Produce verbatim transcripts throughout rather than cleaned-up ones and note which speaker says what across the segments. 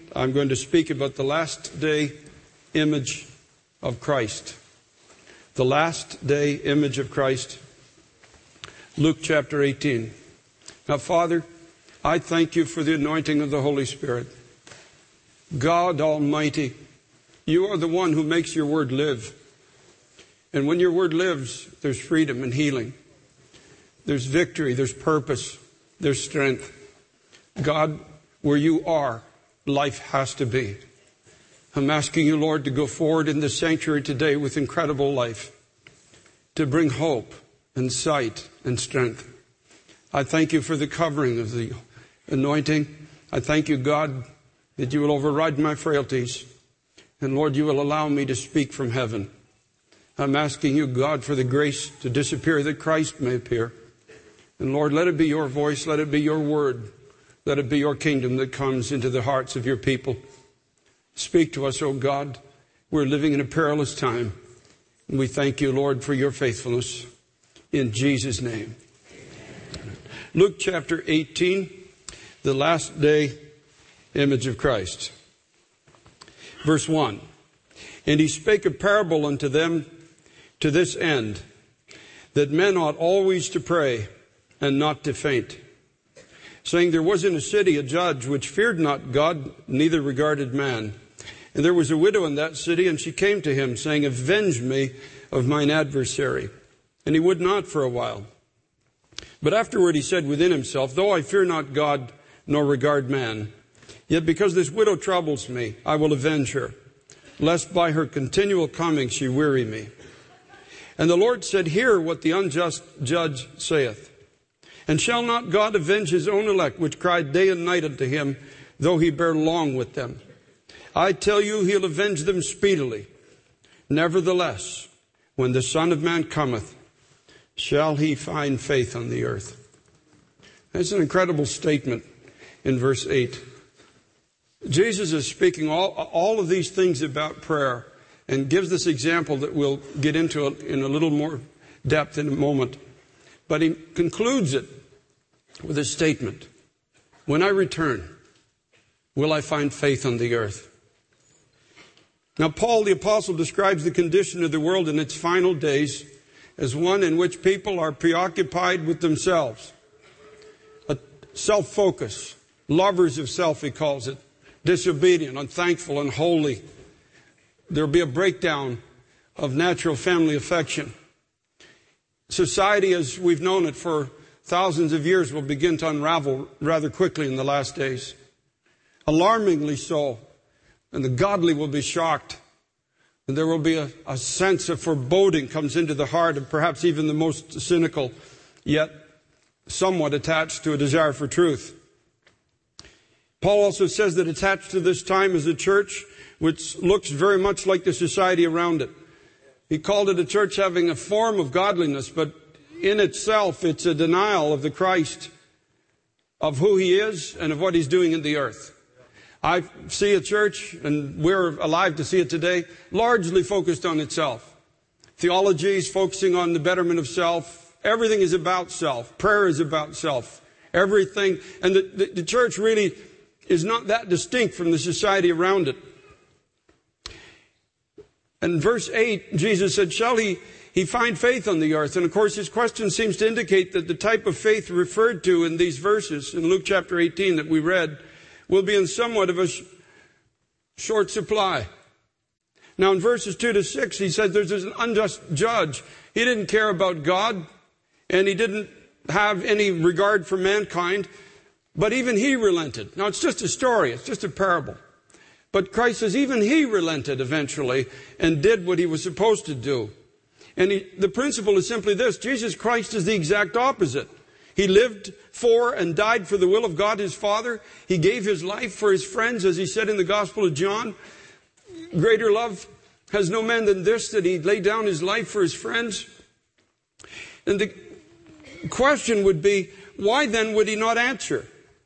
Speaker 1: I'm going to speak about the last day image of Christ. The last day image of Christ. Luke chapter eighteen. Now, Father, I thank you for the anointing of the Holy Spirit. God Almighty, you are the one who makes your word live. And when your word lives, there's freedom and healing. There's victory, there's purpose, there's strength. God, where you are, life has to be. I'm asking you, Lord, to go forward in this sanctuary today with incredible life, to bring hope and sight and strength. I thank you for the covering of the anointing. I thank you, God, that you will override my frailties. And Lord, you will allow me to speak from heaven. I'm asking you, God, for the grace to disappear that Christ may appear. And Lord, let it be your voice, let it be your word, let it be your kingdom that comes into the hearts of your people. Speak to us, O God. We're living in a perilous time. And we thank you, Lord, for your faithfulness. In Jesus' name. Amen. Luke chapter eighteen, the last day image of Christ. Verse one. And he spake a parable unto them to this end, that men ought always to pray and not to faint. Saying, there was in a city a judge which feared not God, neither regarded man. And there was a widow in that city, and she came to him, saying, avenge me of mine adversary. And he would not for a while. But afterward he said within himself, though I fear not God, nor regard man, yet because this widow troubles me, I will avenge her, lest by her continual coming she weary me. And the Lord said, hear what the unjust judge saith. And shall not God avenge his own elect, which cried day and night unto him, though he bear long with them? I tell you, he'll avenge them speedily. Nevertheless, when the Son of Man cometh, shall he find faith on the earth? That's an incredible statement in verse eight. Jesus is speaking all, all of these things about prayer and gives this example that we'll get into in a little more depth in a moment. But he concludes it with a statement. When I return, will I find faith on the earth? Now, Paul the apostle describes the condition of the world in its final days as one in which people are preoccupied with themselves. A self-focus, lovers of self, he calls it, disobedient, unthankful, unholy. There will be a breakdown of natural family affection. Society, as we've known it for thousands of years, will begin to unravel rather quickly in the last days. Alarmingly so. And the godly will be shocked. And there will be a, a sense of foreboding comes into the heart of perhaps even the most cynical, yet somewhat attached to a desire for truth. Paul also says that attached to this time is a church which looks very much like the society around it. He called it a church having a form of godliness, but in itself it's a denial of the Christ, of who he is and of what he's doing in the earth. I see a church, and we're alive to see it today, largely focused on itself. Theology is focusing on the betterment of self. Everything is about self. Prayer is about self. Everything. And the, the, the church really is not that distinct from the society around it. And verse eight, Jesus said, shall he, he find faith on the earth? And of course his question seems to indicate that the type of faith referred to in these verses in Luke chapter eighteen that we read will be in somewhat of a sh- short supply. Now in verses two to six, he said there's an unjust judge. He didn't care about God, and he didn't have any regard for mankind, but even he relented. Now it's just a story, it's just a parable. But Christ says even he relented eventually and did what he was supposed to do. And he, the principle is simply this. Jesus Christ is the exact opposite. He lived for and died for the will of God his Father. He gave his life for his friends, as he said in the Gospel of John. Greater love has no man than this, that he laid down his life for his friends. And the question would be, why then would he not answer?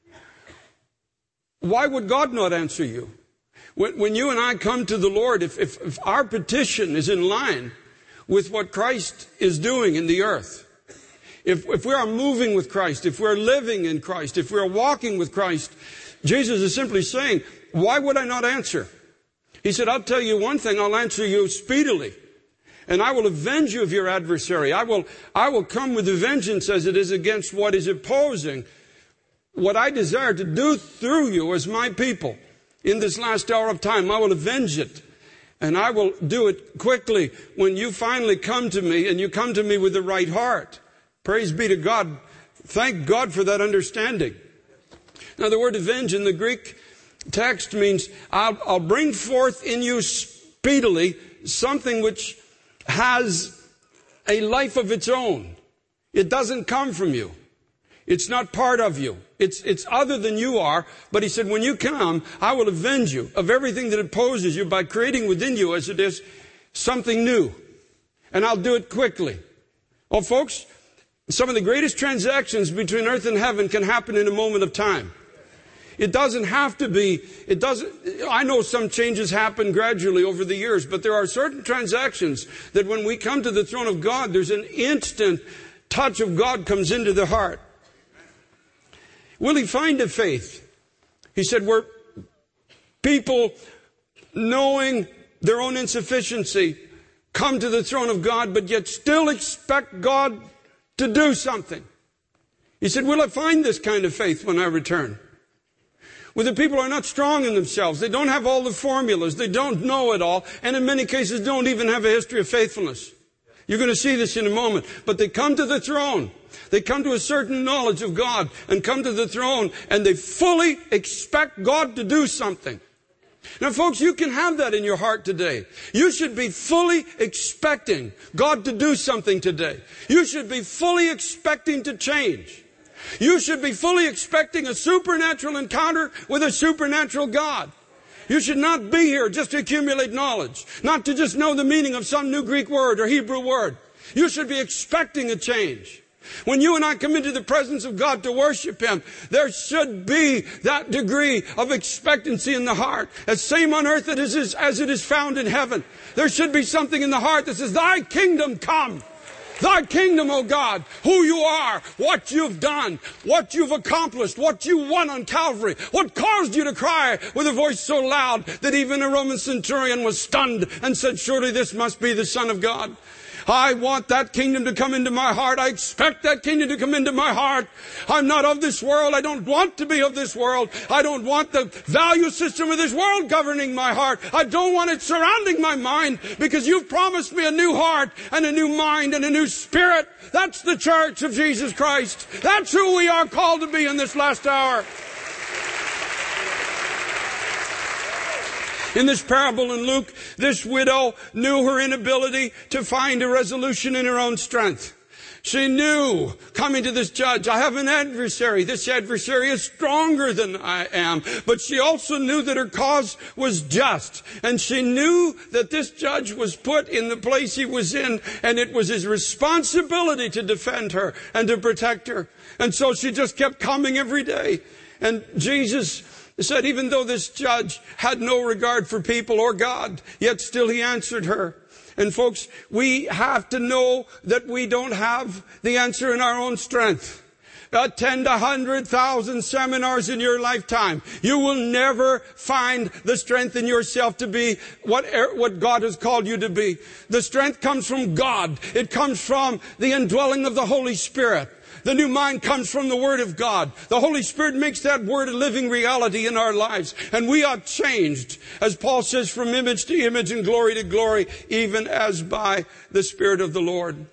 Speaker 1: Why would God not answer you? When, when you and I come to the Lord, if, if, if our petition is in line with what Christ is doing in the earth, if, if we are moving with Christ, if we're living in Christ, if we're walking with Christ, Jesus is simply saying, why would I not answer? He said, I'll tell you one thing, I'll answer you speedily. And I will avenge you of your adversary. I will, I will come with vengeance as it is against what is opposing what I desire to do through you as my people. In this last hour of time, I will avenge it. And I will do it quickly when you finally come to me, and you come to me with the right heart. Praise be to God. Thank God for that understanding. Now, the word avenge in the Greek text means I'll, I'll bring forth in you speedily something which has a life of its own. It doesn't come from you. It's not part of you. It's, it's other than you are. But he said, when you come, I will avenge you of everything that opposes you by creating within you, as it is, something new. And I'll do it quickly. Oh, folks, some of the greatest transactions between earth and heaven can happen in a moment of time. It doesn't have to be, it doesn't, I know some changes happen gradually over the years, but there are certain transactions that when we come to the throne of God, there's an instant touch of God comes into the heart. Will he find a faith? He said, where people, knowing their own insufficiency, come to the throne of God, but yet still expect God to do something. He said, will I find this kind of faith when I return? Where the people are not strong in themselves. They don't have all the formulas. They don't know it all. And in many cases don't even have a history of faithfulness. You're going to see this in a moment. But they come to the throne. They come to a certain knowledge of God and come to the throne, and they fully expect God to do something. Now, folks, you can have that in your heart today. You should be fully expecting God to do something today. You should be fully expecting to change. You should be fully expecting a supernatural encounter with a supernatural God. You should not be here just to accumulate knowledge, not to just know the meaning of some new Greek word or Hebrew word. You should be expecting a change. When you and I come into the presence of God to worship Him, there should be that degree of expectancy in the heart. As same on earth as it is found in heaven. There should be something in the heart that says, Thy kingdom come. Thy kingdom, O God, who you are, what you've done, what you've accomplished, what you won on Calvary, what caused you to cry with a voice so loud that even a Roman centurion was stunned and said, surely this must be the Son of God. I want that kingdom to come into my heart. I expect that kingdom to come into my heart. I'm not of this world. I don't want to be of this world. I don't want the value system of this world governing my heart. I don't want it surrounding my mind, because you've promised me a new heart and a new mind and a new spirit. That's the church of Jesus Christ. That's who we are called to be in this last hour. In this parable in Luke, this widow knew her inability to find a resolution in her own strength. She knew, coming to this judge, I have an adversary. This adversary is stronger than I am. But she also knew that her cause was just. And she knew that this judge was put in the place he was in, and it was his responsibility to defend her and to protect her. And so she just kept coming every day. And Jesus said, even though this judge had no regard for people or God, yet still he answered her. And folks, we have to know that we don't have the answer in our own strength. Attend a hundred thousand seminars in your lifetime. You will never find the strength in yourself to be what, what God has called you to be. The strength comes from God. It comes from the indwelling of the Holy Spirit. The new mind comes from the Word of God. The Holy Spirit makes that Word a living reality in our lives. And we are changed, as Paul says, from image to image and glory to glory, even as by the Spirit of the Lord.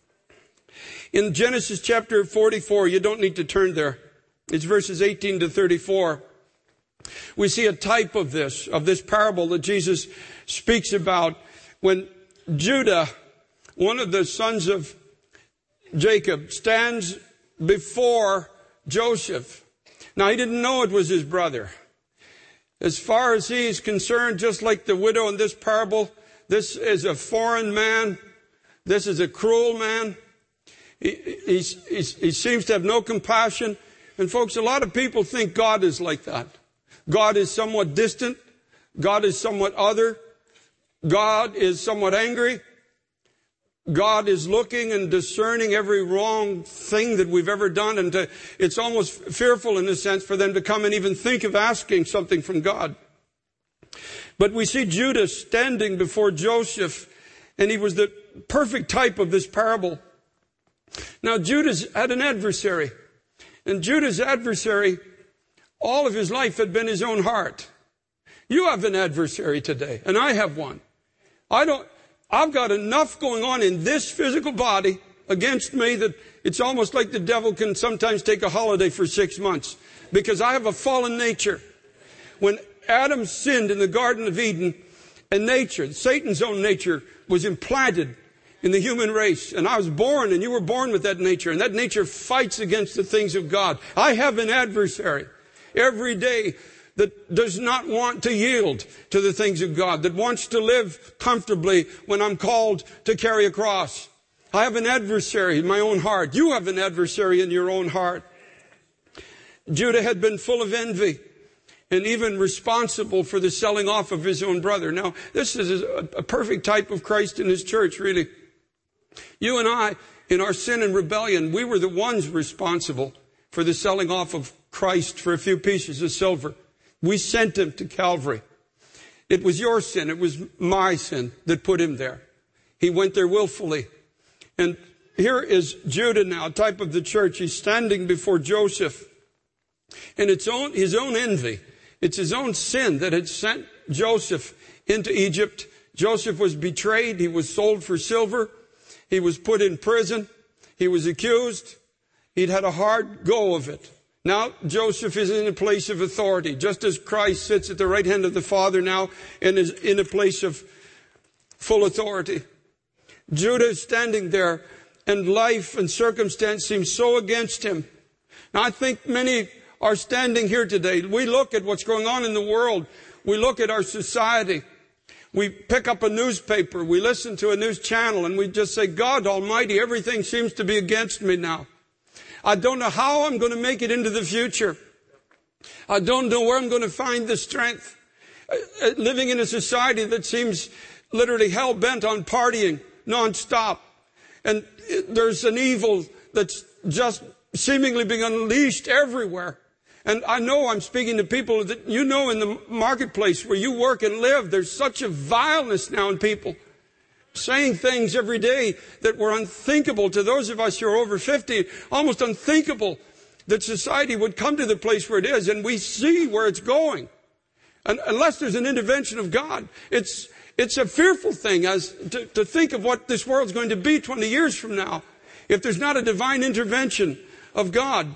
Speaker 1: In Genesis chapter forty-four, you don't need to turn there. It's verses eighteen to thirty-four. We see a type of this, of this parable that Jesus speaks about when Judah, one of the sons of Jacob, stands before Joseph. Now, he didn't know it was his brother. As far as he is concerned, just like the widow in this parable, this is a foreign man. This is a cruel man. He, he, he, he seems to have no compassion. And folks, a lot of people think God is like that. God is somewhat distant. God is somewhat other. God is somewhat angry. God is looking and discerning every wrong thing that we've ever done. And to, it's almost fearful in a sense for them to come and even think of asking something from God. But we see Judah standing before Joseph, and he was the perfect type of this parable. Now, Judah had an adversary, and Judah's adversary, all of his life had been his own heart. You have an adversary today, and I have one. I don't, I've got enough going on in this physical body against me that it's almost like the devil can sometimes take a holiday for six months because I have a fallen nature. When Adam sinned in the Garden of Eden, and nature, Satan's own nature, was implanted in the human race. And I was born, and you were born with that nature. And that nature fights against the things of God. I have an adversary every day that does not want to yield to the things of God, that wants to live comfortably when I'm called to carry a cross. I have an adversary in my own heart. You have an adversary in your own heart. Judah had been full of envy, and even responsible for the selling off of his own brother. Now, this is a, a perfect type of Christ in his church, really. You and I, in our sin and rebellion, we were the ones responsible for the selling off of Christ for a few pieces of silver. We sent him to Calvary. It was your sin. It was my sin that put him there. He went there willfully. And here is Judah now, type of the church. He's standing before Joseph. And it's own, his own envy. It's his own sin that had sent Joseph into Egypt. Joseph was betrayed. He was sold for silver. He was put in prison. He was accused. He'd had a hard go of it. Now Joseph is in a place of authority, just as Christ sits at the right hand of the Father now and is in a place of full authority. Judah is standing there, and life and circumstance seem so against him. Now I think many are standing here today. We look at what's going on in the world. We look at our society. We pick up a newspaper. We listen to a news channel, and we just say, God Almighty, everything seems to be against me now. I don't know how I'm going to make it into the future. I don't know where I'm going to find the strength. Living in a society that seems literally hell-bent on partying nonstop. And there's an evil that's just seemingly being unleashed everywhere. And I know I'm speaking to people that you know in the marketplace where you work and live, there's such a vileness now in people. Saying things every day that were unthinkable to those of us who are over fifty, almost unthinkable that society would come to the place where it is, and we see where it's going. And unless there's an intervention of God, it's it's a fearful thing as to, to think of what this world's going to be twenty years from now if there's not a divine intervention of God.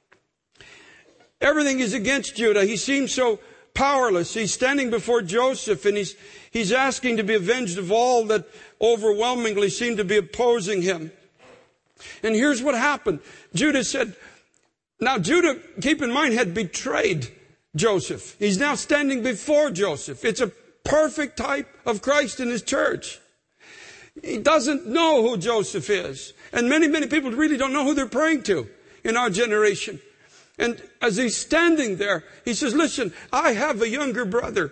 Speaker 1: Everything is against Judah. He seems so powerless. He's standing before Joseph, and he's he's asking to be avenged of all that overwhelmingly seem to be opposing him. And here's what happened. Judah said, now Judah, keep in mind, had betrayed Joseph. He's now standing before Joseph. It's a perfect type of Christ in his church. He doesn't know who Joseph is. And many, many people really don't know who they're praying to in our generation. And as he's standing there, he says, listen, I have a younger brother.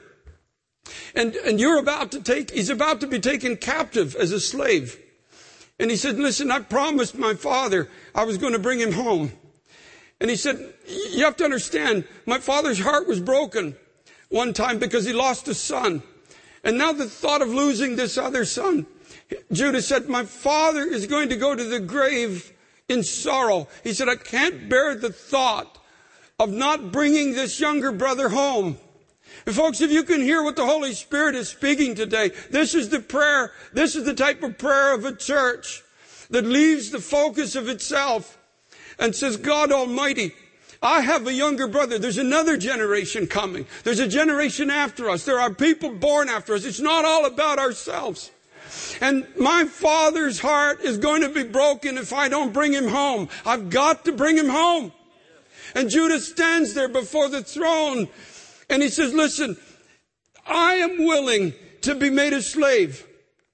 Speaker 1: And, and you're about to take, he's about to be taken captive as a slave. And he said, listen, I promised my father I was going to bring him home. And he said, you have to understand, my father's heart was broken one time because he lost a son. And now the thought of losing this other son, Judah said, my father is going to go to the grave in sorrow. He said, I can't bear the thought of not bringing this younger brother home. And folks, if you can hear what the Holy Spirit is speaking today, this is the prayer, this is the type of prayer of a church that leaves the focus of itself and says, God Almighty, I have a younger brother. There's another generation coming. There's a generation after us. There are people born after us. It's not all about ourselves. And my father's heart is going to be broken if I don't bring him home. I've got to bring him home. And Judah stands there before the throne and he says, listen, I am willing to be made a slave.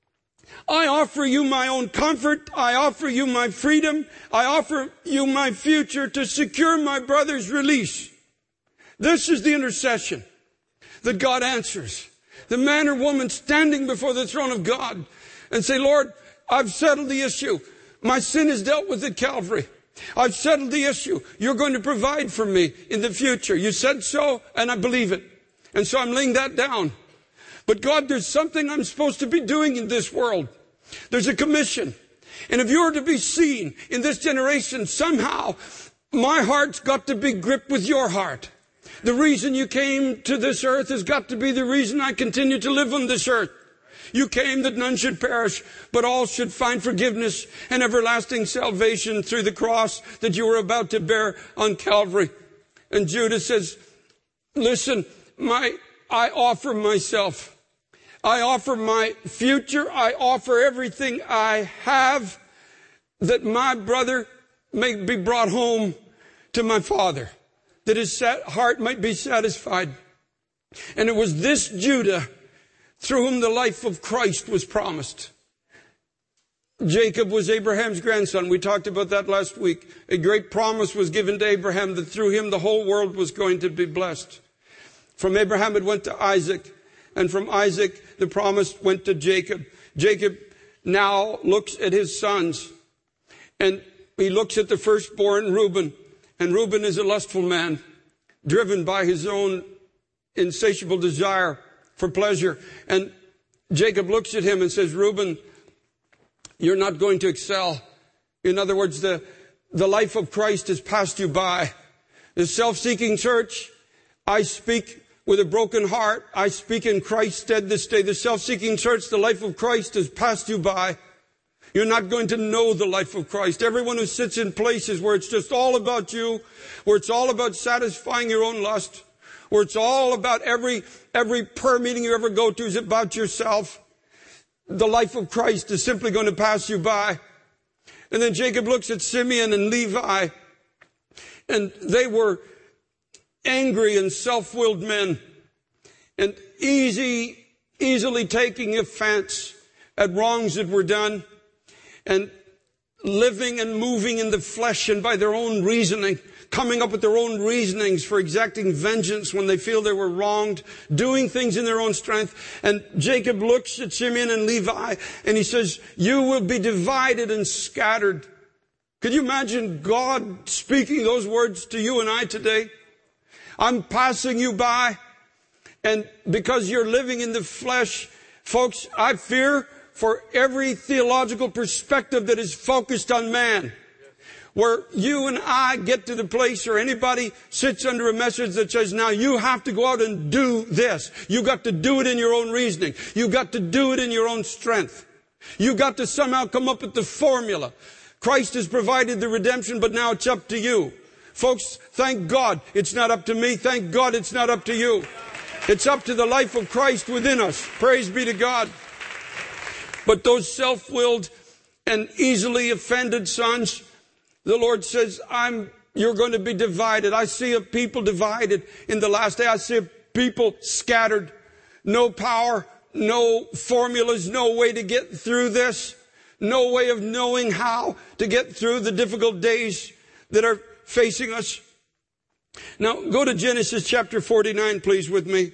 Speaker 1: I offer you my own comfort. I offer you my freedom. I offer you my future to secure my brother's release. This is the intercession that God answers. The man or woman standing before the throne of God and say, Lord, I've settled the issue. My sin is dealt with at Calvary. I've settled the issue. You're going to provide for me in the future. You said so, and I believe it. And so I'm laying that down. But God, there's something I'm supposed to be doing in this world. There's a commission. And if you're to be seen in this generation, somehow my heart's got to be gripped with your heart. The reason you came to this earth has got to be the reason I continue to live on this earth. You came that none should perish, but all should find forgiveness and everlasting salvation through the cross that you were about to bear on Calvary. And Judah says, listen, my, I offer myself. I offer my future. I offer everything I have that my brother may be brought home to my father, that his heart might be satisfied. And it was this Judah through whom the life of Christ was promised. Jacob was Abraham's grandson. We talked about that last week. A great promise was given to Abraham that through him the whole world was going to be blessed. From Abraham it went to Isaac. And from Isaac, the promise went to Jacob. Jacob now looks at his sons. And he looks at the firstborn, Reuben. And Reuben is a lustful man, driven by his own insatiable desire for pleasure. And Jacob looks at him and says, Reuben, you're not going to excel. In other words, the, the life of Christ has passed you by. The self-seeking church, I speak with a broken heart. I speak in Christ's stead this day. The self-seeking church, the life of Christ has passed you by. You're not going to know the life of Christ. Everyone who sits in places where it's just all about you, where it's all about satisfying your own lust, where it's all about every, every prayer meeting you ever go to is about yourself. The life of Christ is simply going to pass you by. And then Jacob looks at Simeon and Levi, and they were angry and self-willed men, and easy, easily taking offense at wrongs that were done, and living and moving in the flesh and by their own reasoning, coming up with their own reasonings for exacting vengeance when they feel they were wronged, doing things in their own strength. And Jacob looks at Simeon and Levi and he says, you will be divided and scattered. Could you imagine God speaking those words to you and I today? I'm passing you by, and because you're living in the flesh, folks, I fear for every theological perspective that is focused on man, where you and I get to the place or anybody sits under a message that says, now you have to go out and do this. You got to do it in your own reasoning. You got to do it in your own strength. You got to somehow come up with the formula. Christ has provided the redemption, but now it's up to you. Folks, thank God it's not up to me. Thank God it's not up to you. It's up to the life of Christ within us. Praise be to God. But those self-willed and easily offended sons, the Lord says, I'm, you're going to be divided. I see a people divided in the last day. I see a people scattered. No power, no formulas, no way to get through this. No way of knowing how to get through the difficult days that are facing us. Now, go to Genesis chapter forty-nine, please, with me.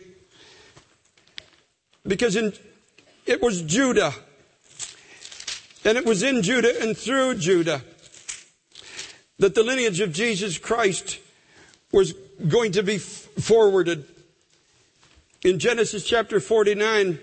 Speaker 1: Because in, it was Judah. And it was in Judah and through Judah that the lineage of Jesus Christ was going to be forwarded. In Genesis chapter forty-nine,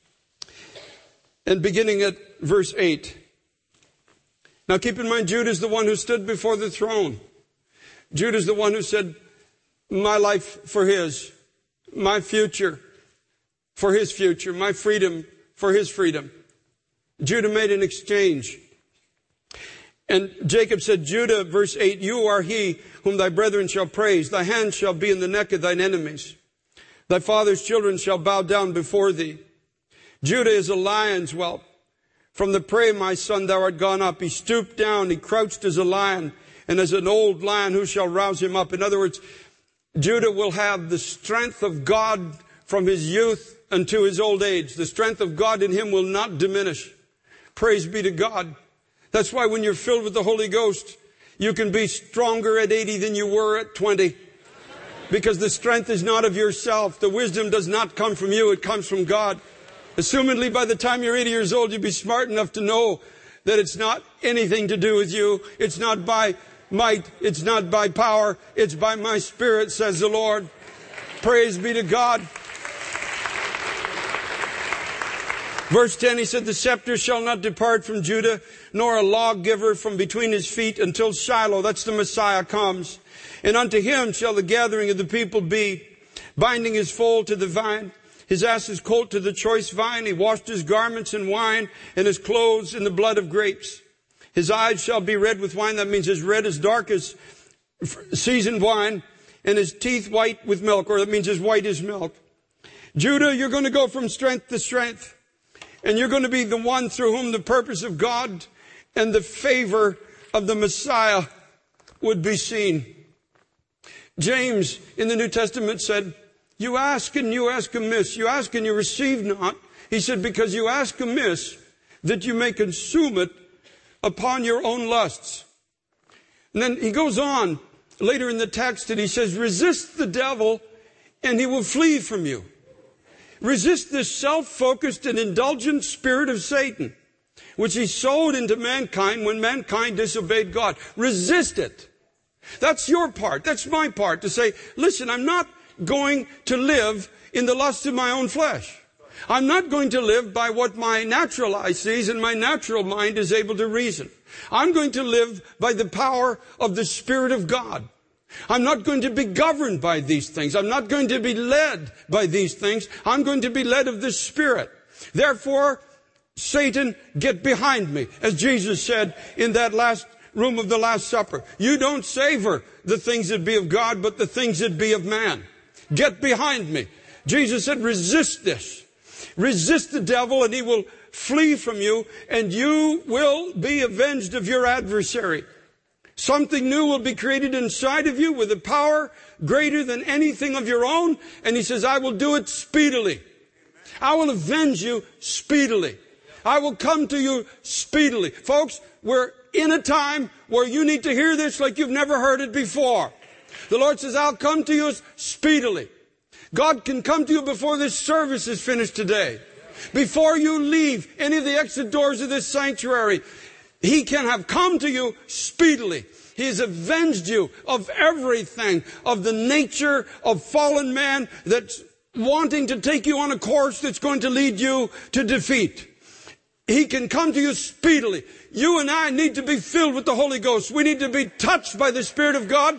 Speaker 1: and beginning at verse eight. Now keep in mind, Judah is the one who stood before the throne. Judah is the one who said, my life for his, my future for his future, my freedom for his freedom. Judah made an exchange. And Jacob said, Judah, verse eight, you are he whom thy brethren shall praise. Thy hand shall be in the neck of thine enemies. Thy father's children shall bow down before thee. Judah is a lion's whelp. From the prey, my son, thou art gone up. He stooped down, he crouched as a lion, and as an old lion, who shall rouse him up? In other words, Judah will have the strength of God from his youth unto his old age. The strength of God in him will not diminish. Praise be to God. That's why when you're filled with the Holy Ghost, you can be stronger at eighty than you were at twenty. Because the strength is not of yourself. The wisdom does not come from you. It comes from God. Assumedly, by the time you're eighty years old, you'll be smart enough to know that it's not anything to do with you. It's not by might. It's not by power. It's by my Spirit, says the Lord. Praise be to God. Verse ten, he said, the scepter shall not depart from Judah, nor a lawgiver from between his feet until Shiloh, that's the Messiah, comes. And unto him shall the gathering of the people be, binding his foal to the vine, his ass's colt to the choice vine. He washed his garments in wine, and his clothes in the blood of grapes. His eyes shall be red with wine. That means as red as dark as seasoned wine, and his teeth white with milk, or that means as white as milk. Judah, you're going to go from strength to strength. And you're going to be the one through whom the purpose of God and the favor of the Messiah would be seen. James in the New Testament said, you ask and you ask amiss. You ask and you receive not. He said, because you ask amiss, that you may consume it upon your own lusts. And then he goes on later in the text and he says, resist the devil and he will flee from you. Resist this self-focused and indulgent spirit of Satan, which he sowed into mankind when mankind disobeyed God. Resist it. That's your part. That's my part to say, listen, I'm not going to live in the lust of my own flesh. I'm not going to live by what my natural eye sees and my natural mind is able to reason. I'm going to live by the power of the Spirit of God. I'm not going to be governed by these things. I'm not going to be led by these things. I'm going to be led of the Spirit. Therefore, Satan, get behind me. As Jesus said in that last room of the Last Supper, you don't savor the things that be of God, but the things that be of man. Get behind me. Jesus said, resist this. Resist the devil and he will flee from you, and you will be avenged of your adversary. Something new will be created inside of you with a power greater than anything of your own. And he says, I will do it speedily. I will avenge you speedily. I will come to you speedily. Folks, we're in a time where you need to hear this like you've never heard it before. The Lord says, I'll come to you speedily. God can come to you before this service is finished today. Before you leave any of the exit doors of this sanctuary, He can have come to you speedily. He has avenged you of everything, of the nature of fallen man that's wanting to take you on a course that's going to lead you to defeat. He can come to you speedily. You and I need to be filled with the Holy Ghost. We need to be touched by the Spirit of God.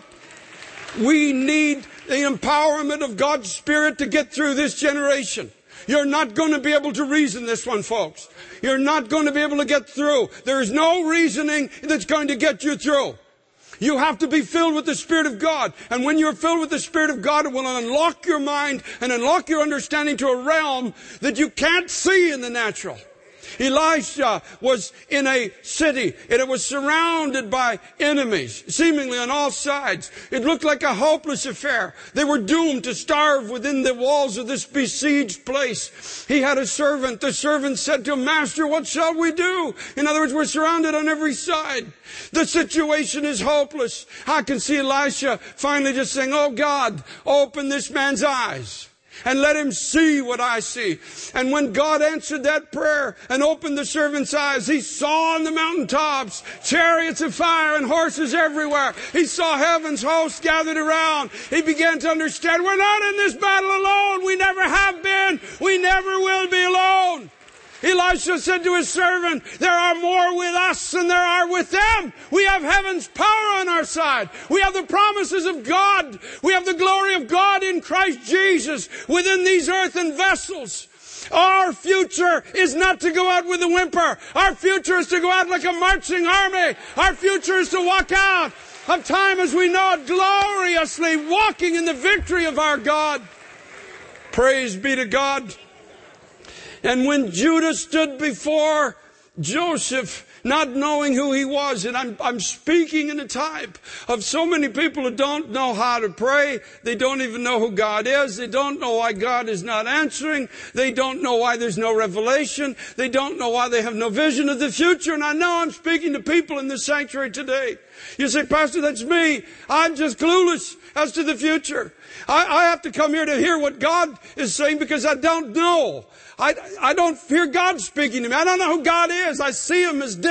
Speaker 1: We need the empowerment of God's Spirit to get through this generation. You're not going to be able to reason this one, folks. You're not going to be able to get through. There is no reasoning that's going to get you through. You have to be filled with the Spirit of God. And when you're filled with the Spirit of God, it will unlock your mind and unlock your understanding to a realm that you can't see in the natural. Elisha was in a city and it was surrounded by enemies, seemingly on all sides. It looked like a hopeless affair. They were doomed to starve within the walls of this besieged place. He had a servant. The servant said to him, Master, what shall we do? In other words, we're surrounded on every side. The situation is hopeless. I can see Elisha finally just saying, oh God, open this man's eyes. And let him see what I see. And when God answered that prayer and opened the servant's eyes, he saw on the mountaintops chariots of fire and horses everywhere. He saw heaven's hosts gathered around. He began to understand, we're not in this battle alone. We never have been. We never will be alone. Elisha said to his servant, there are more with us than there are with them. We have heaven's power on our side. We have the promises of God. We have the glory of God in Christ Jesus within these earthen vessels. Our future is not to go out with a whimper. Our future is to go out like a marching army. Our future is to walk out of time as we know it, gloriously walking in the victory of our God. Praise be to God. And when Judah stood before Joseph, not knowing who he was, and I'm, I'm speaking in a type of so many people who don't know how to pray. They don't even know who God is. They don't know why God is not answering. They don't know why there's no revelation. They don't know why they have no vision of the future. And I know I'm speaking to people in this sanctuary today. You say, Pastor, that's me. I'm just clueless as to the future. I, I have to come here to hear what God is saying because I don't know. I, I don't hear God speaking to me. I don't know who God is. I see Him as distant.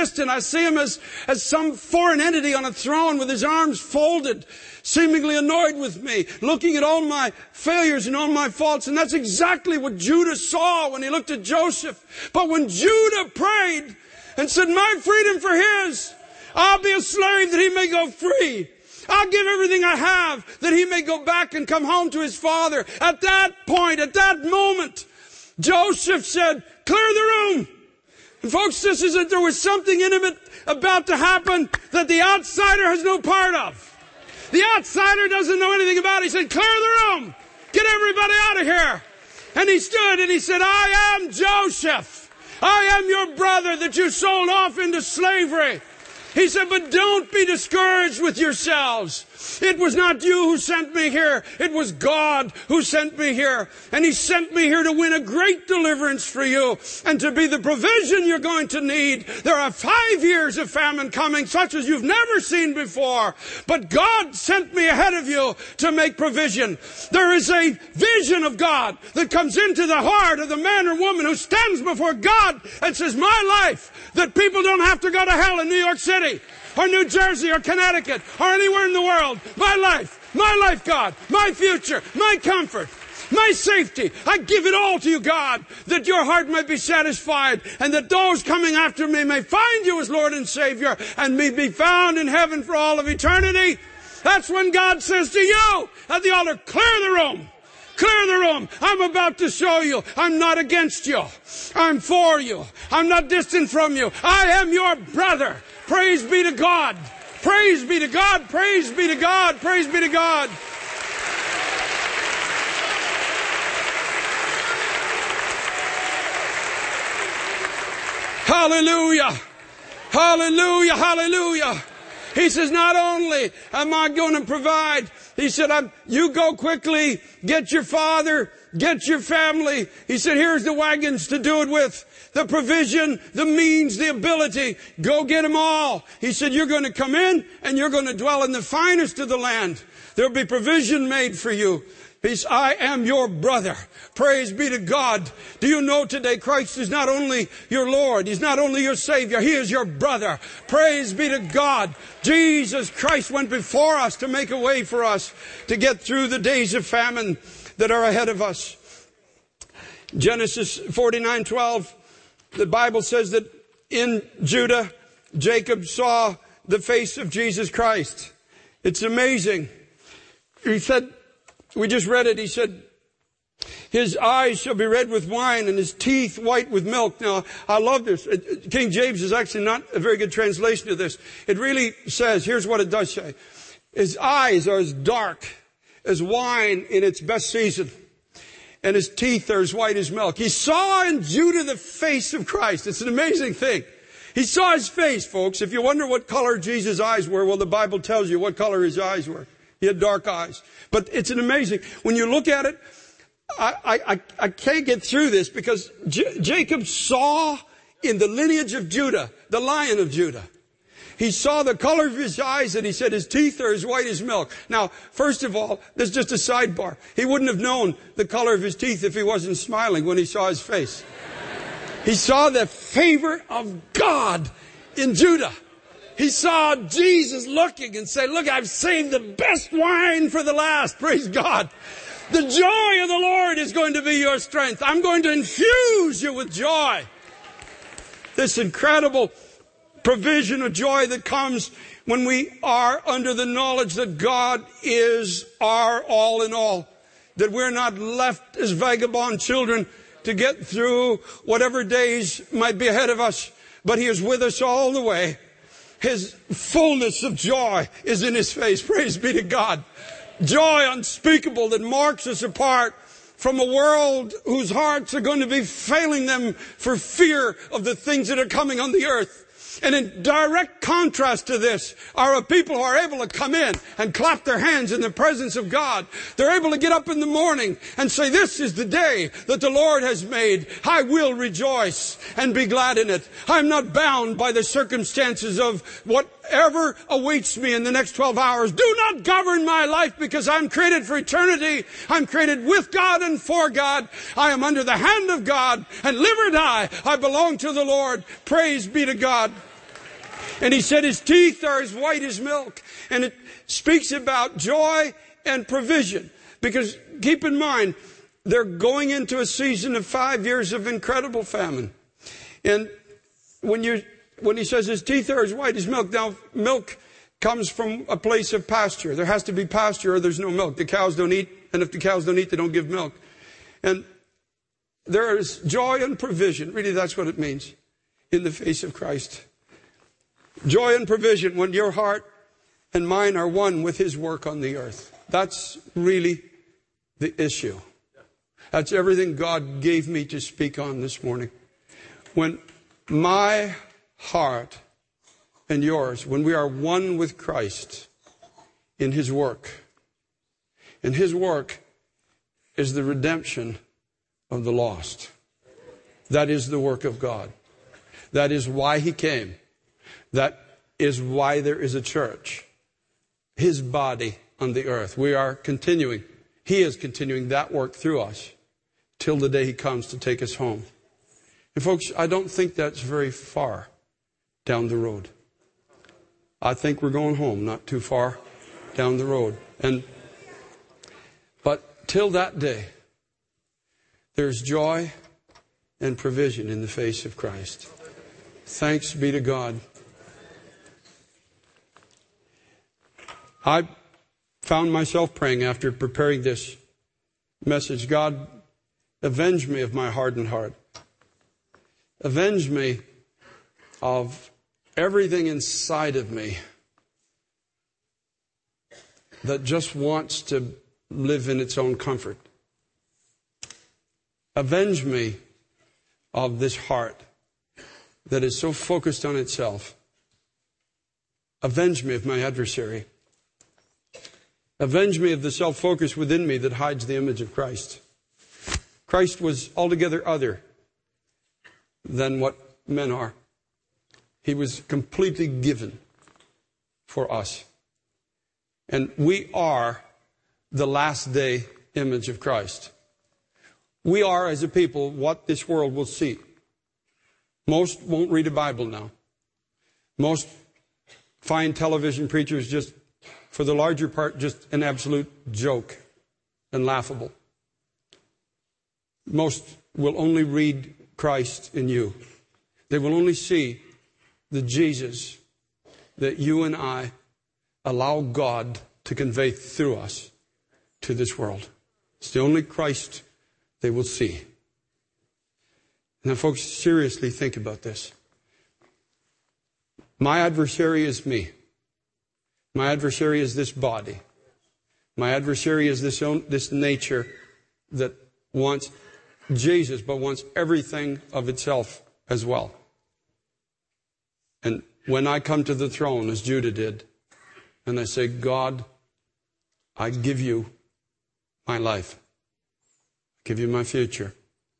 Speaker 1: distant. I see him as, as some foreign entity on a throne with his arms folded, seemingly annoyed with me, looking at all my failures and all my faults. And that's exactly what Judah saw when he looked at Joseph. But when Judah prayed and said, my freedom for his, I'll be a slave that he may go free. I'll give everything I have that he may go back and come home to his father. At that point, at that moment, Joseph said, clear the room. And folks, this is that there was something intimate about to happen that the outsider has no part of. The outsider doesn't know anything about it. He said, clear the room. Get everybody out of here. And he stood and he said, I am Joseph. I am your brother that you sold off into slavery. He said, but don't be discouraged with yourselves. It was not you who sent me here. It was God who sent me here. And He sent me here to win a great deliverance for you and to be the provision you're going to need. There are five years of famine coming, such as you've never seen before. But God sent me ahead of you to make provision. There is a vision of God that comes into the heart of the man or woman who stands before God and says, my life, that people don't have to go to hell in New York City, or New Jersey, or Connecticut, or anywhere in the world. My life, my life, God, my future, my comfort, my safety. I give it all to you, God, that your heart might be satisfied, and that those coming after me may find you as Lord and Savior, and may be found in heaven for all of eternity. That's when God says to you at the altar, clear the room. Clear the room. I'm about to show you. I'm not against you. I'm for you. I'm not distant from you. I am your brother. Praise be to God. Praise be to God. Praise be to God. Praise be to God. Hallelujah. Hallelujah. Hallelujah. He says, not only am I going to provide, he said, I'm, you go quickly, get your father, get your family. He said, here's the wagons to do it with. The provision, the means, the ability. Go get them all. He said, you're going to come in and you're going to dwell in the finest of the land. There'll be provision made for you. He said, I am your brother. Praise be to God. Do you know today Christ is not only your Lord, He's not only your Savior, He is your brother. Praise be to God. Jesus Christ went before us to make a way for us to get through the days of famine that are ahead of us. Genesis forty-nine twelve, the Bible says that in Judah, Jacob saw the face of Jesus Christ. It's amazing. He said, we just read it. He said, his eyes shall be red with wine and his teeth white with milk. Now, I love this. King James is actually not a very good translation of this. It really says, here's what it does say. His eyes are as dark as wine in its best season, and his teeth are as white as milk. He saw in Judah the face of Christ. It's an amazing thing. He saw his face, folks. If you wonder what color Jesus' eyes were, well, the Bible tells you what color his eyes were. He had dark eyes. But it's an amazing, when you look at it, I, I, I can't get through this because J- Jacob saw in the lineage of Judah, the Lion of Judah. He saw the color of his eyes and he said his teeth are as white as milk. Now, first of all, there's just a sidebar. He wouldn't have known the color of his teeth if he wasn't smiling when he saw his face. He saw the favor of God in Judah. He saw Jesus looking and said, look, I've saved the best wine for the last. Praise God. The joy of the Lord is going to be your strength. I'm going to infuse you with joy. This incredible provision of joy that comes when we are under the knowledge that God is our all in all. That we're not left as vagabond children to get through whatever days might be ahead of us, but He is with us all the way. His fullness of joy is in His face. Praise be to God. Joy unspeakable that marks us apart from a world whose hearts are going to be failing them for fear of the things that are coming on the earth. And in direct contrast to this are a people who are able to come in and clap their hands in the presence of God. They're able to get up in the morning and say, this is the day that the Lord has made. I will rejoice and be glad in it. I'm not bound by the circumstances of whatever awaits me in the next twelve hours. Do not govern my life because I'm created for eternity. I'm created with God and for God. I am under the hand of God, and live or die, I belong to the Lord. Praise be to God. And he said his teeth are as white as milk. And it speaks about joy and provision. Because keep in mind, they're going into a season of five years of incredible famine. And when you when he says his teeth are as white as milk, now milk comes from a place of pasture. There has to be pasture or there's no milk. The cows don't eat, and if the cows don't eat, they don't give milk. And there is joy and provision. Really, that's what it means in the face of Christ. Joy and provision when your heart and mine are one with his work on the earth. That's really the issue. That's everything God gave me to speak on this morning. When my heart and yours, when we are one with Christ in his work, and his work is the redemption of the lost. That is the work of God. That is why he came. That is why there is a church. His body on the earth. We are continuing. He is continuing that work through us till the day he comes to take us home. And folks, I don't think that's very far down the road. I think we're going home, not too far down the road. And but till that day, there's joy and provision in the face of Christ. Thanks be to God. I found myself praying after preparing this message, God, avenge me of my hardened heart. Avenge me of everything inside of me that just wants to live in its own comfort. Avenge me of this heart that is so focused on itself. Avenge me of my adversary. Avenge me of the self-focus within me that hides the image of Christ. Christ was altogether other than what men are. He was completely given for us. And we are the last day image of Christ. We are, as a people, what this world will see. Most won't read a Bible now. Most find television preachers just, for the larger part, just an absolute joke and laughable. Most will only read Christ in you. They will only see the Jesus that you and I allow God to convey through us to this world. It's the only Christ they will see. Now, folks, seriously think about this. My adversary is me. My adversary is this body. My adversary is this own, this nature that wants Jesus, but wants everything of itself as well. And when I come to the throne, as Judah did, and I say, God, I give you my life. I give you my future.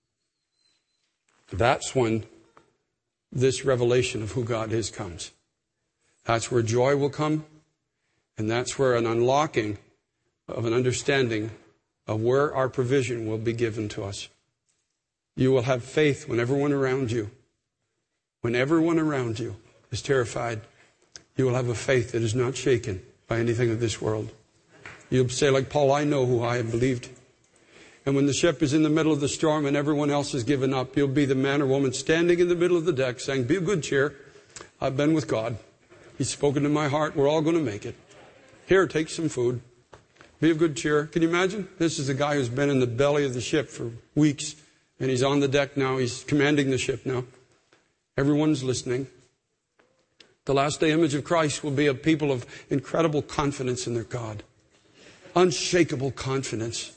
Speaker 1: That's when this revelation of who God is comes. That's where joy will come. And that's where an unlocking of an understanding of where our provision will be given to us. You will have faith when everyone around you, when everyone around you is terrified, you will have a faith that is not shaken by anything of this world. You'll say like Paul, I know who I have believed. And when the ship is in the middle of the storm and everyone else has given up, you'll be the man or woman standing in the middle of the deck saying, be of good cheer. I've been with God. He's spoken to my heart. We're all going to make it. Here, take some food. Be of good cheer. Can you imagine? This is a guy who's been in the belly of the ship for weeks, and he's on the deck now. He's commanding the ship now. Everyone's listening. The last day image of Christ will be a people of incredible confidence in their God. Unshakable confidence.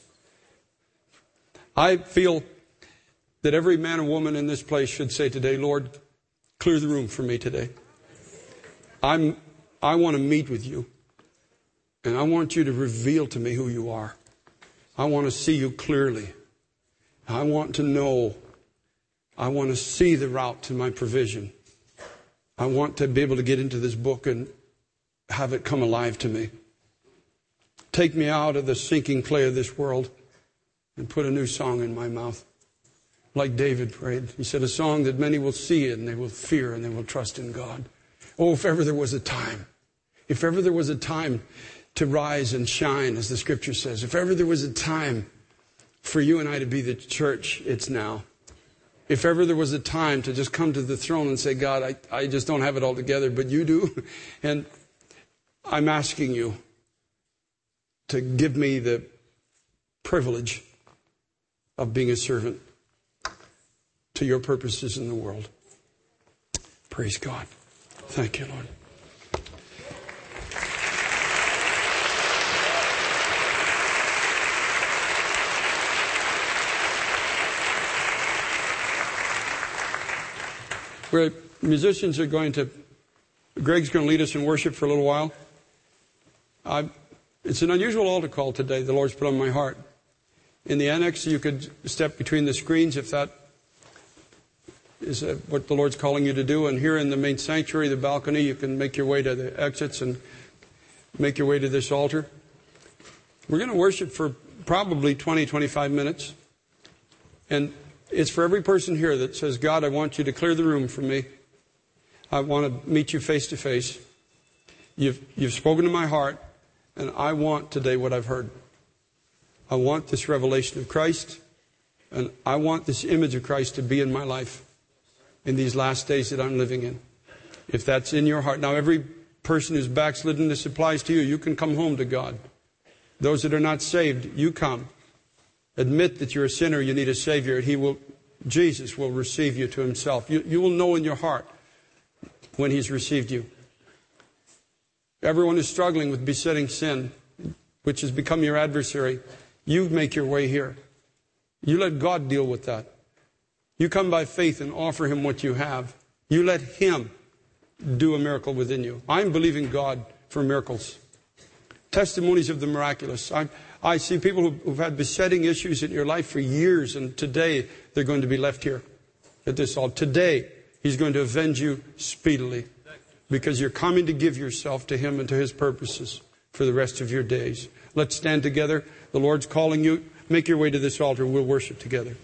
Speaker 1: I feel that every man and woman in this place should say today, Lord, clear the room for me today. I'm, I want to meet with you. And I want you to reveal to me who you are. I want to see you clearly. I want to know. I want to see the route to my provision. I want to be able to get into this book and have it come alive to me. Take me out of the sinking clay of this world and put a new song in my mouth. Like David prayed. He said, a song that many will see it and they will fear and they will trust in God. Oh, if ever there was a time, if ever there was a time to rise and shine, as the scripture says, if ever there was a time for you and I to be the church, it's now. If ever there was a time to just come to the throne and say, God, I, I just don't have it all together, but you do. And I'm asking you to give me the privilege of being a servant to your purposes in the world. Praise God. Thank you, Lord. Where musicians are going to, Greg's going to lead us in worship for a little while. I, it's an unusual altar call today the Lord's put on my heart. In the annex, you could step between the screens if that is what the Lord's calling you to do. And here in the main sanctuary, the balcony, you can make your way to the exits and make your way to this altar. We're going to worship for probably twenty, twenty-five minutes. And it's for every person here that says, God, I want you to clear the room for me. I want to meet you face to face. You've, you've spoken to my heart, and I want today what I've heard. I want this revelation of Christ, and I want this image of Christ to be in my life in these last days that I'm living in. If that's in your heart. Now, every person who's backslidden, this applies to you. You can come home to God. Those that are not saved, you come. Admit that you're a sinner, you need a Savior, and He will, Jesus will receive you to Himself. You, you will know in your heart when He's received you. Everyone is struggling with besetting sin, which has become your adversary. You make your way here. You let God deal with that. You come by faith and offer Him what you have. You let Him do a miracle within you. I'm believing God for miracles. Testimonies of the miraculous. I, I see people who've, who've had besetting issues in your life for years, and today they're going to be left here at this altar. Today, He's going to avenge you speedily because you're coming to give yourself to Him and to His purposes for the rest of your days. Let's stand together. The Lord's calling you. Make your way to this altar. We'll worship together.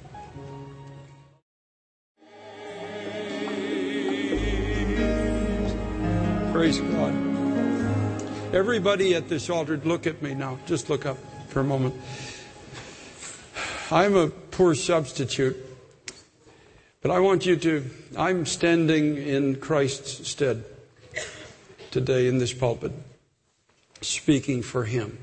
Speaker 1: Praise God. Everybody at this altar, look at me now. Just look up for a moment. I'm a poor substitute, but I want you to, I'm standing in Christ's stead today in this pulpit, speaking for Him.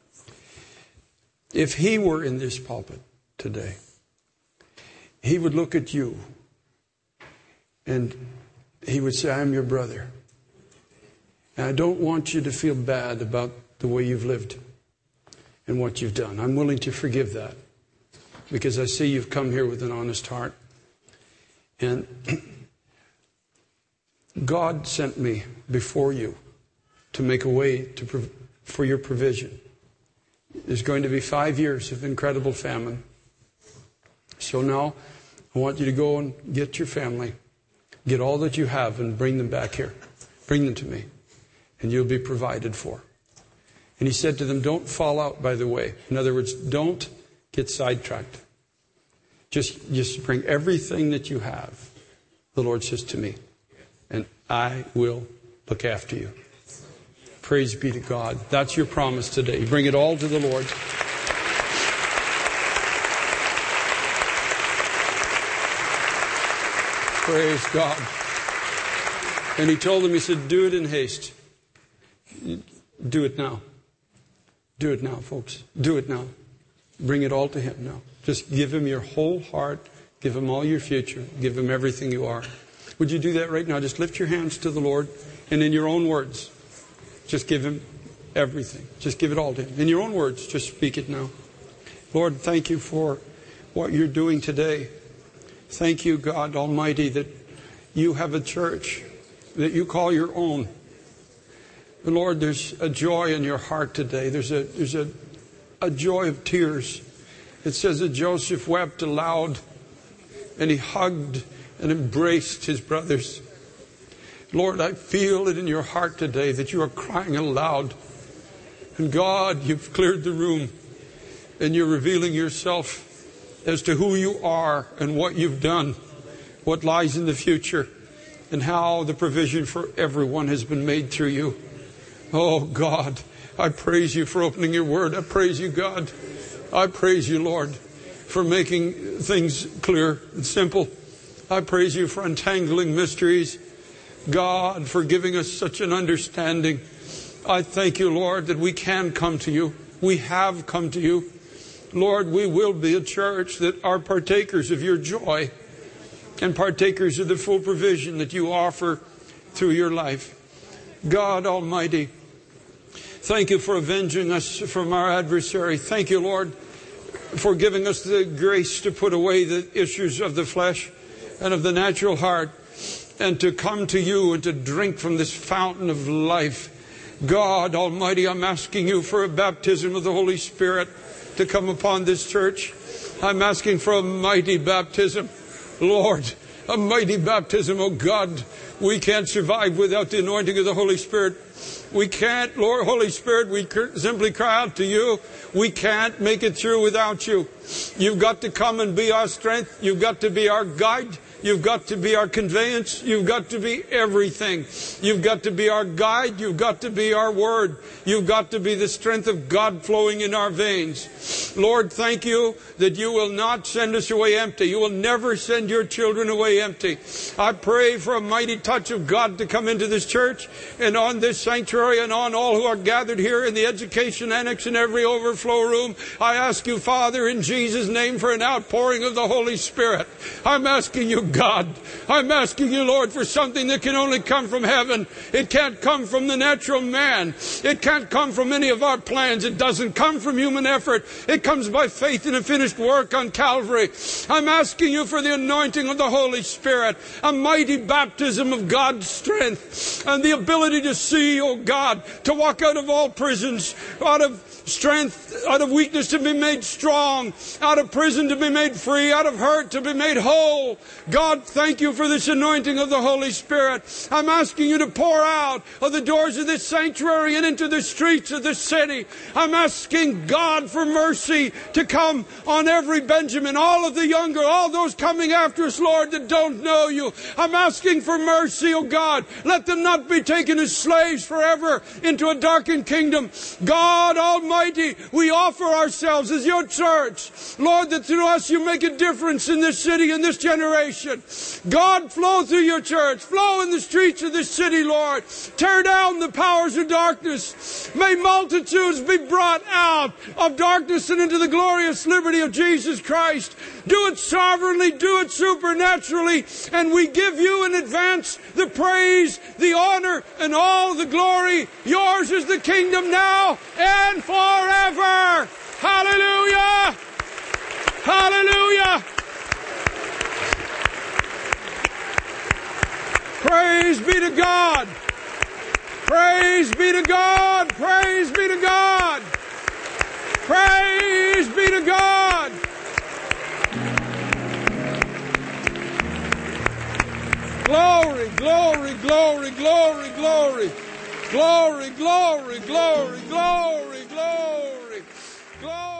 Speaker 1: If He were in this pulpit today, He would look at you and He would say, I'm your brother. And I don't want you to feel bad about the way you've lived and what you've done. I'm willing to forgive that because I see you've come here with an honest heart. And God sent me before you to make a way to for your provision. There's going to be five years of incredible famine. So now I want you to go and get your family, get all that you have and bring them back here. Bring them to me. And you'll be provided for. And He said to them, don't fall out by the way. In other words, don't get sidetracked. Just, just bring everything that you have, the Lord says to me, and I will look after you. Praise be to God. That's your promise today. Bring it all to the Lord. Praise God. And He told them, He said, do it in haste. Do it now. Do it now, folks. Do it now. Bring it all to Him now. Just give Him your whole heart. Give Him all your future. Give Him everything you are. Would you do that right now? Just lift your hands to the Lord, and in your own words, just give Him everything. Just give it all to Him. In your own words, just speak it now. Lord, thank you for what you're doing today. Thank you, God Almighty, that you have a church that you call your own. And Lord, there's a joy in your heart today. There's a there's a, a joy of tears. It says that Joseph wept aloud and he hugged and embraced his brothers. Lord, I feel it in your heart today that you are crying aloud. And God, you've cleared the room and you're revealing yourself as to who you are and what you've done, what lies in the future. and how the provision for everyone has been made through you. Oh God, I praise you for opening your word. I praise you, God. I praise you, Lord, for making things clear and simple. I praise you for untangling mysteries. God, for giving us such an understanding. I thank you, Lord, that we can come to you. We have come to you. Lord, we will be a church that are partakers of your joy and partakers of the full provision that you offer through your life. God Almighty, thank you for avenging us from our adversary. Thank you, Lord, for giving us the grace to put away the issues of the flesh and of the natural heart, and to come to you and to drink from this fountain of life. God Almighty, I'm asking you for a baptism of the Holy Spirit to come upon this church. I'm asking for a mighty baptism. Lord, a mighty baptism, oh God. We can't survive without the anointing of the Holy Spirit. We can't, Lord, Holy Spirit, we simply cry out to you. We can't make it through without you. You've got to come and be our strength. You've got to be our guide. You've got to be our conveyance. You've got to be everything. You've got to be our guide. You've got to be our word. You've got to be the strength of God flowing in our veins. Lord, thank you that you will not send us away empty. You will never send your children away empty. I pray for a mighty touch of God to come into this church and on this sanctuary and on all who are gathered here in the education annex and every overflow room. I ask you, Father, in Jesus' name, for an outpouring of the Holy Spirit. I'm asking you, God, I'm asking you, Lord, for something that can only come from heaven. It can't come from the natural man. It can't come from any of our plans. It doesn't come from human effort. It comes by faith in a finished work on Calvary. I'm asking you for the anointing of the Holy Spirit, a mighty baptism of God's strength, and the ability to see, oh God, to walk out of all prisons, out of strength, out of weakness to be made strong, out of prison to be made free, out of hurt to be made whole. God, thank you for this anointing of the Holy Spirit. I'm asking you to pour out of the doors of this sanctuary and into the streets of this city. I'm asking God for mercy to come on every Benjamin, all of the younger, all those coming after us, Lord, that don't know you. I'm asking for mercy, oh God. Let them not be taken as slaves forever into a darkened kingdom. God Almighty, we offer ourselves as your church. Lord, that through us you make a difference in this city, in this generation. God, flow through your church. Flow in the streets of this city, Lord. Tear down the powers of darkness. May multitudes be brought out of darkness and into the glorious liberty of Jesus Christ. Do it sovereignly, do it supernaturally, and we give you in advance the praise, the honor, and all the glory. Yours is the kingdom now and forever. Hallelujah! Hallelujah! Praise be to God! Praise be to God! Praise be to God! Praise be to God! Glory, glory, glory, glory, glory. Glory, glory, glory, glory, glory, glory.